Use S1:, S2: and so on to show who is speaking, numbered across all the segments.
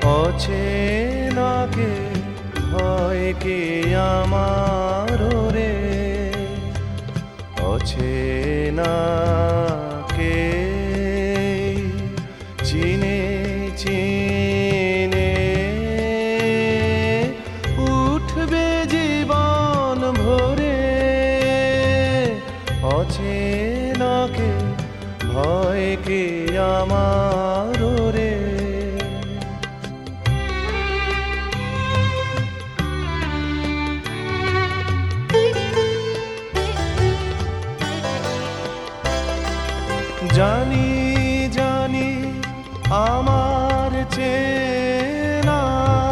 S1: অচেনাকে হয় কে আমার রে, অচেনাকে চিনে চিনে উঠবে জীবন ভরে, অচেনাকে ভয় কে আমার রে। জানি জানি আমার চেনা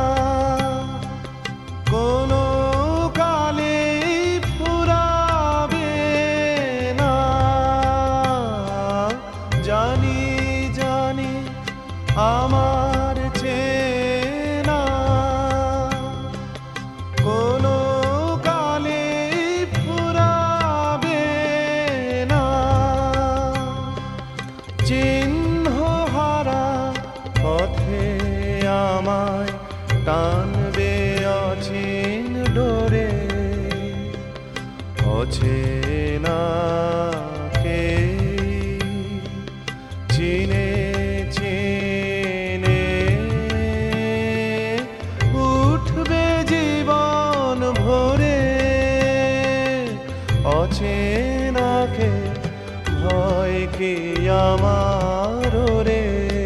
S1: কোনো কালে ফুরাবে না, জানি জানি আমার চেনা কোনো কালে ফুরাবে না, চিহ্ন হারা পথে আমায় টানবে অচিন ডোরে, অচেনাকে চিনে চিনে উঠবে জীবন ভরে, অচেনাকে ভয় কি আমার রে।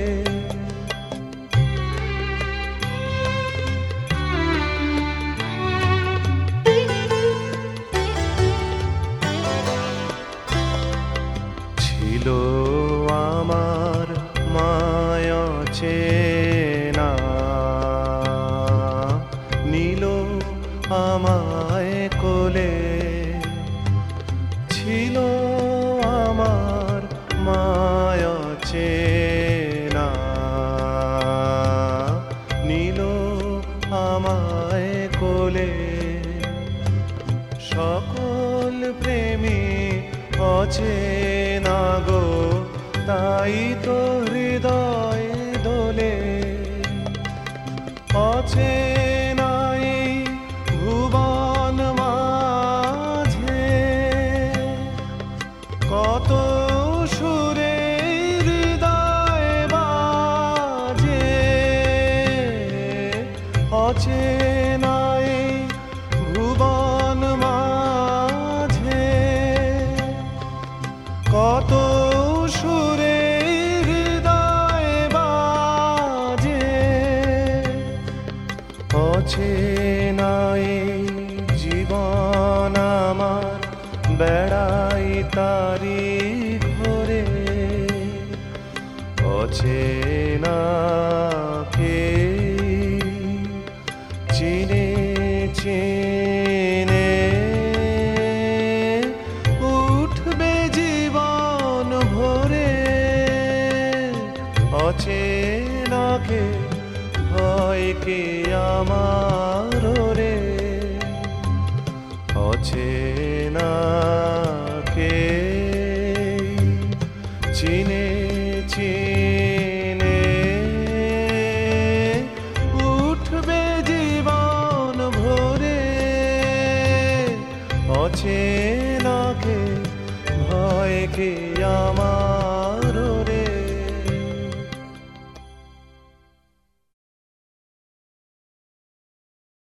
S1: ছিল আমার মায়া চেনা, নীল আমায় কোলে, ছিল আমার মায়া চেনা, নীল আমায় কোলে, সকল প্রেমী অচেনা গো, তাই তো হৃদয় দোলে, অচেনাই ভুবন মাঝে কত সুরে হৃদয় বাজে, অচেনাই ভুবন মাঝে কত সুরে হৃদয় বাজে, অচেনাই জীবন আমার বেড়াই তারি ঘরে, অচেনাকে চিনে চিনে উঠবে জীবন ভরে, অচেনাকে ভয় কে আমার রে, অচেনাকে চিনে চিনে উঠবে জীবন ভরে, অচেনাকে ভয় কে আমার।